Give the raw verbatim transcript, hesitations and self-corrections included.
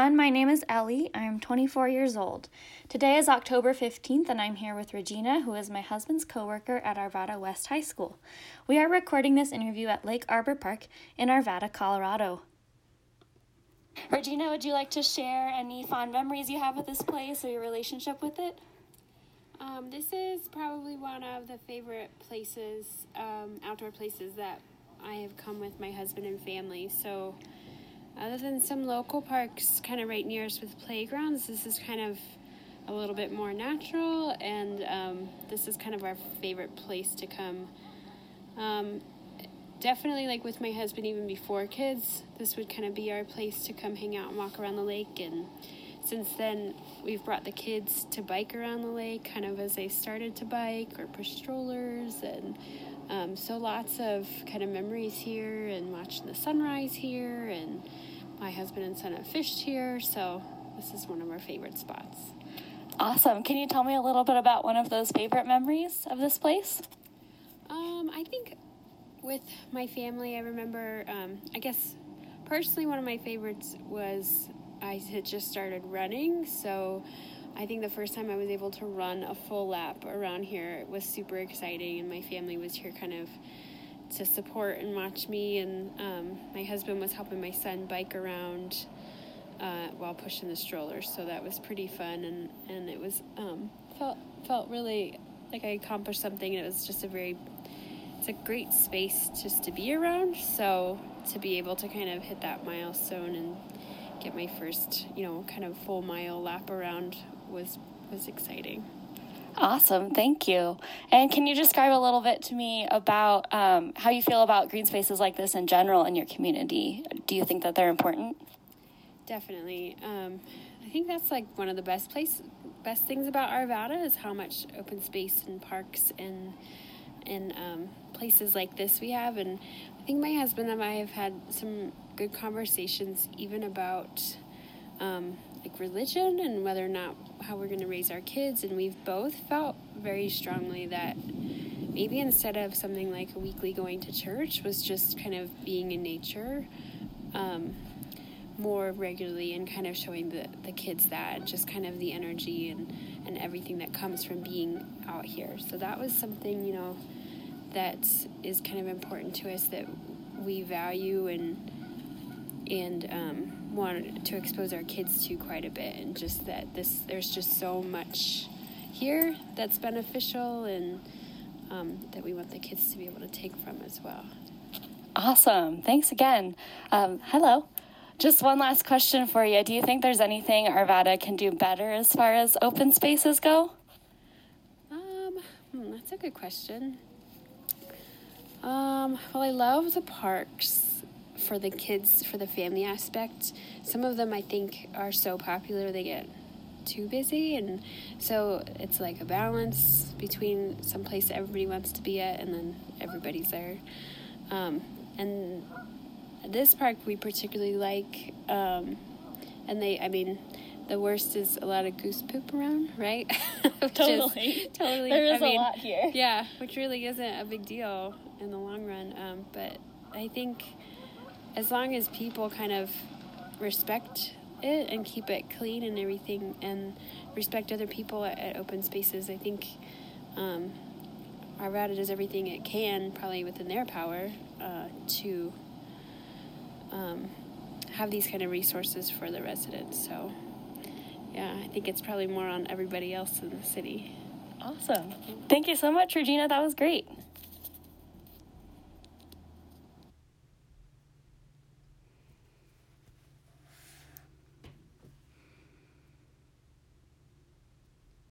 everyone. My name is Ellie. I'm twenty-four years old. Today is October fifteenth, and I'm here with Regina, who is my husband's coworker at Arvada West High School. We are recording this interview at Lake Arbor Park in Arvada, Colorado. Regina, would you like to share any fond memories you have with this place or your relationship with it? Um, this is probably one of the favorite places, um, outdoor places that I have come with my husband and family. So other than some local parks kind of right near us with playgrounds, this is kind of a little bit more natural, and um, this is kind of our favorite place to come. Um, definitely, like with my husband, even before kids, this would kind of be our place to come hang out and walk around the lake. And since then, we've brought the kids to bike around the lake kind of as they started to bike or push strollers, and um, so lots of kind of memories here, and watching the sunrise here, and my husband and son have fished here, so this is one of our favorite spots. Awesome. Can you tell me a little bit about one of those favorite memories of this place? Um, I think with my family, I remember, um, I guess personally one of my favorites was I had just started running, so I think the first time I was able to run a full lap around here was super exciting, and my family was here kind of to support and watch me, and um, my husband was helping my son bike around uh, while pushing the stroller, so that was pretty fun, and, and it was um, felt felt really like I accomplished something, and it was just a very, it's a great space just to be around, so to be able to kind of hit that milestone and get my first, you know, kind of full mile lap around was was exciting. Awesome. Thank you. And can you describe a little bit to me about um, how you feel about green spaces like this in general in your community? Do you think that they're important? Definitely. Um, I think that's like one of the best place, best things about Arvada is how much open space and parks and and um, places like this we have. And I think my husband and I have had some good conversations even about um, like religion and whether or not how we're going to raise our kids, and we've both felt very strongly that maybe instead of something like a weekly going to church was just kind of being in nature um, more regularly and kind of showing the, the kids that, just kind of the energy and, and everything that comes from being out here. So that was something, you know, that is kind of important to us, that we value and and um, want to expose our kids to quite a bit, and just that this there's just so much here that's beneficial, and um, that we want the kids to be able to take from as well. Awesome. Thanks again. Um, hello. Just one last question for you. Do you think there's anything Arvada can do better as far as open spaces go? Um, hmm, that's a good question. Um, well, I love the parks for the kids, for the family aspect. Some of them I think are so popular they get too busy, and so it's like a balance between some place that everybody wants to be at and then everybody's there. Um, and this park we particularly like, um, and they, I mean, the worst is a lot of goose poop around, right? Totally. Is, totally. There is I mean, a lot here. Yeah, which really isn't a big deal in the long run. Um, but I think as long as people kind of respect it and keep it clean and everything, and respect other people at, at open spaces, I think um, Arvada does everything it can, probably within their power, uh, to um, have these kind of resources for the residents. So, yeah, I think it's probably more on everybody else in the city. Awesome. Thank you so much, Regina. That was great.